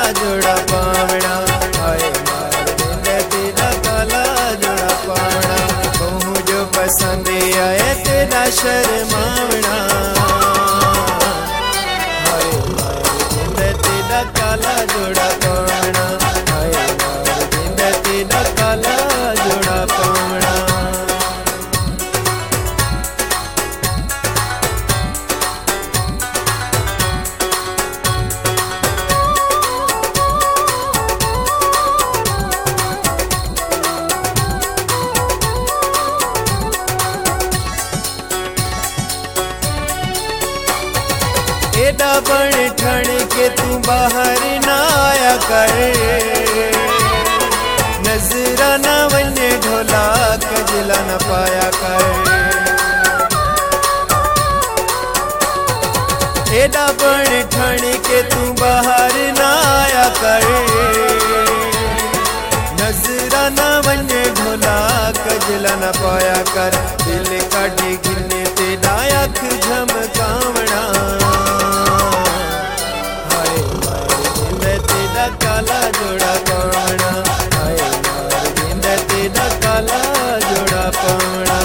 जोड़ा पावना, हाय मार जिंद तेरा काला जोड़ा पावना। कहूँ जो पसंद आए तेरा शर्मावना, हाय मार जिंद तेरा काला जोड़ा पावना, हाय मार जिंद तेरा काला जोड़ा पावना। एडा बन ठण के तू बाहर ना आया कर, नजरा न वने ढोला कजला न पाया कर। एडा बन ठण के तू बाहर ना आया कर, नजरा न वने ढोला कजला न पाया कर। दिल काटे गिने तेरा अख झमकावना, काला जोड़ा पावना, हाय मार जिंद तेरा काला जोड़ा पावना।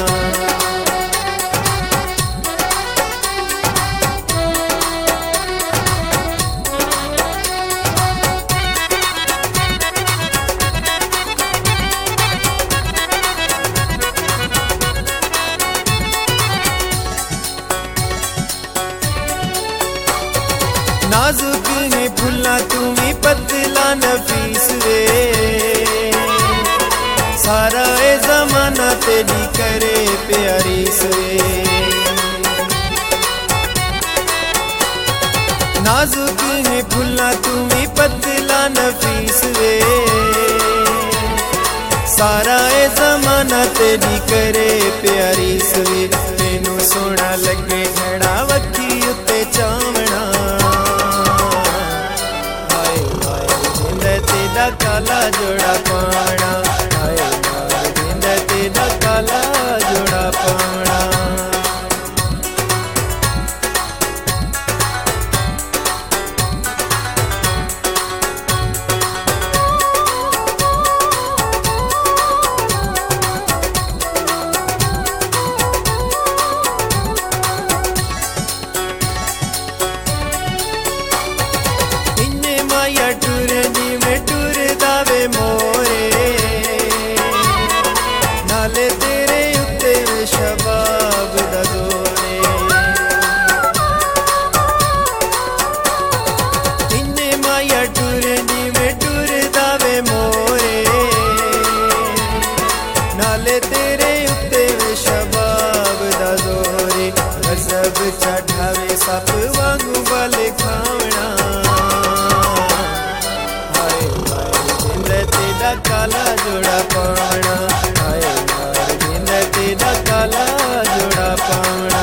नाजुक है फुल्ला तुम्हें पतला नफीस वे, सारा ए जमाना तेरी करे प्यारी से। नाजुक है फुल्ला तुम्हें पतला नफीस वे, सारा ए जमाना तेरी करे प्यारी से। तेनू सोना लगे घड़ा वक्की उत्ते चावना, तेरा काला जोड़ा पावना, हाय मार जिंद तेरा काला जोड़ा पावना। इन्ने माया टूरे दी में टूर दावे मोरे, नाले तेरे उत्ते में शबाब दा जोरे। इन्ने माया टूरे दी में टूर दावे मोरे, नाले तेरे उत्ते में शबाब दा जोरे। गजब चढ़ावे सप वांगू वाले खावना, तेरा काला जोड़ा पावना, हाय मार जिंद तेरा काला जोड़ा पावना।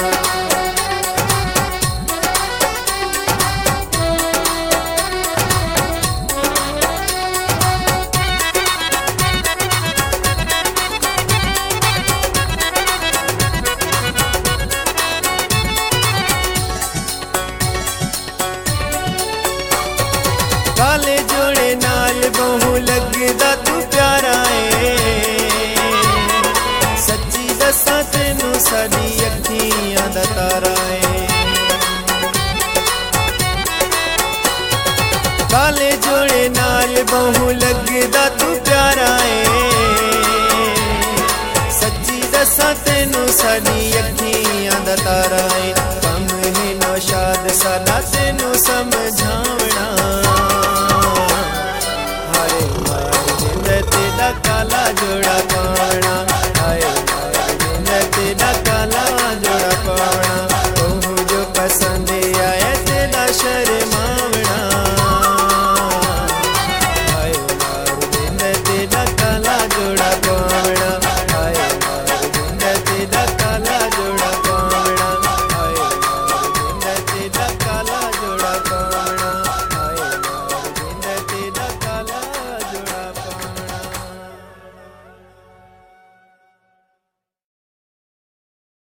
काले जोड़े नाल बहु लगदा तू प्यारा है, सच्ची दसा तेनू साडी अखियां दा तारा है। काले जोड़े नाल बहु लगदा तू प्यारा है, सच्ची दसा तेनू साडी अखियां दा तारा है। कम है नौशाद सादा तेनू समझां